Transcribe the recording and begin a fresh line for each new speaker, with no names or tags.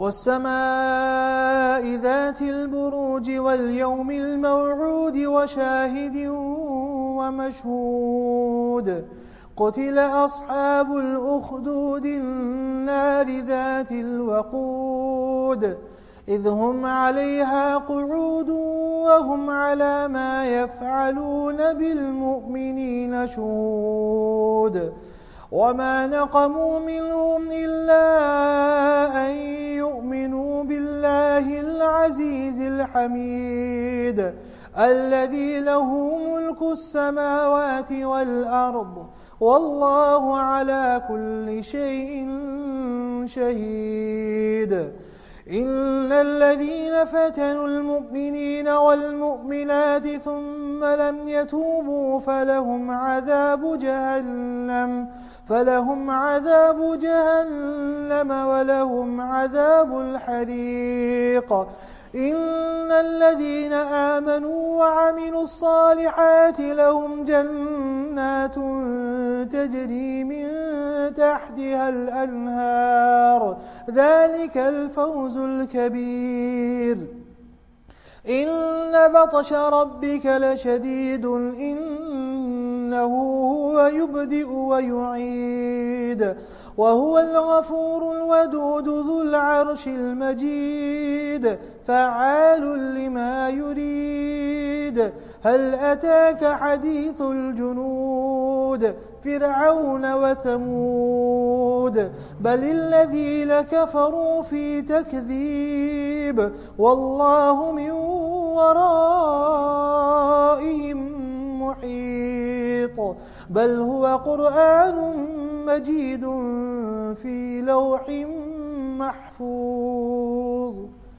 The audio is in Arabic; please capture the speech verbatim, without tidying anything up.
والسماء ذات البروج واليوم الموعود وشاهد ومشهود قتل أصحاب الأخدود النار ذات الوقود إذ هم عليها قعود وهم على ما يفعلون بالمؤمنين شهود وما نقموا منهم إلا أن يؤمنوا بالله العزيز الحميد الذي له ملك السماوات والأرض والله على كل شيء شهيد إن الذين فتنوا المؤمنين والمؤمنات ثم لم يتوبوا فلهم عذاب جهنم فلهم عذاب جهنم ولهم عذاب الحريق إن الذين آمنوا وعملوا الصالحات لهم جنات تجري من تحتها الأنهار ذلك الفوز الكبير إن بطش ربك لشديد إنه هو يبدئ ويعيد وهو الغفور الودود ذو العرش المجيد فعال لما يريد هل أتاك حديث الجنود فرعون وثمود بل الذين كفروا في تكذيب والله من ورائهم محيط بل هو قرآن مجيد في لوح محفوظ